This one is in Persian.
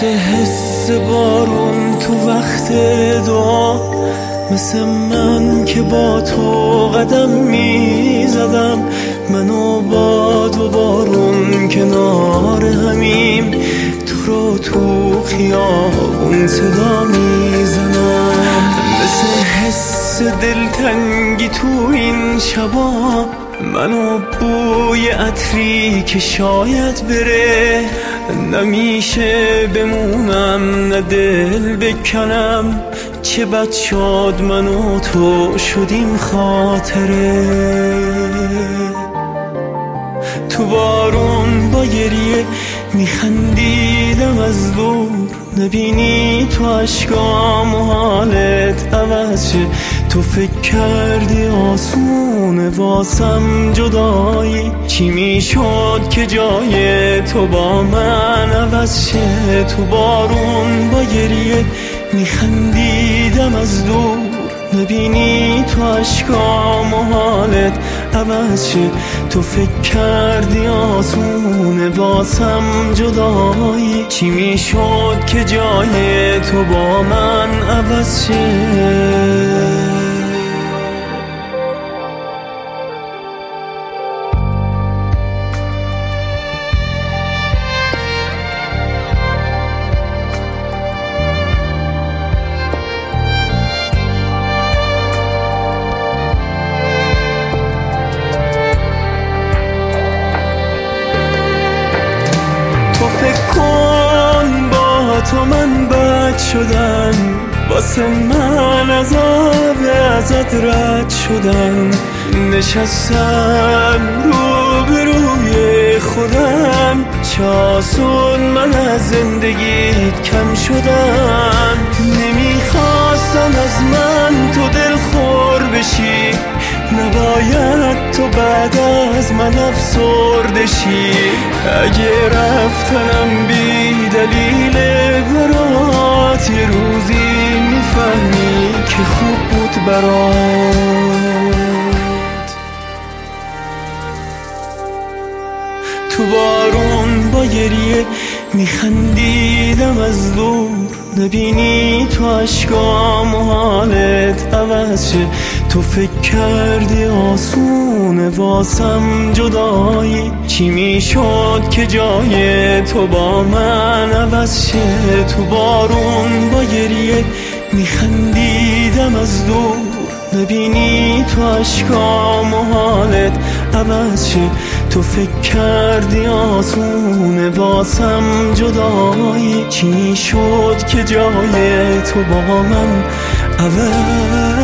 مثل حس بارون تو وقت دعا، مثل من که با تو قدم میزدم. من و باد و بارون کنار همیم، تو رو تو خیابون صدا میزنم. مثل حس دلتنگی تو این شبا، من و بوی عطری که شاید بره. نمیشه بمونم نه دل بکنم، چه بد شد من و تو شدیم خاطره. تو بارون با گریه میخندیدم از دور، نبینی تو عشقام و حالت عوض شه. تو فکر کردی آسونه واسم جدایی، چی میشد که جای تو با من عوض شه. تو بارون با گریه میخندیدم از دور، نبینی تو عشقام و حالت عوض شه. تو فکر کردی آسونه واسم جدایی، چی میشد که جای تو با من عوض شه. تو من بد شدم، واسه من عذاب ازت رد شدم. نشستم روبروی خودم، چاسون من از زندگیت کم شدم. نمیخواستم از من تو دل خور بشی، نباید تو بعد از من افسرده شی. اگه رفتنم بی دلیل برات، یه روزی میفهمی که خوب بود برات. تو بارون با گریه میخندیدم از دور، نبینی تو عشقام و حالت عوض شه. تو فکر کردی آسونه واسم جدایی، چی میشد که جای تو با من عوض شه. تو بارون با گریه میخندیدم از دور، نبینی تو عشقام و حالت عوض شه. تو فکر کردی آسونه واسم جدایی، چی شد که جای تو با من عوض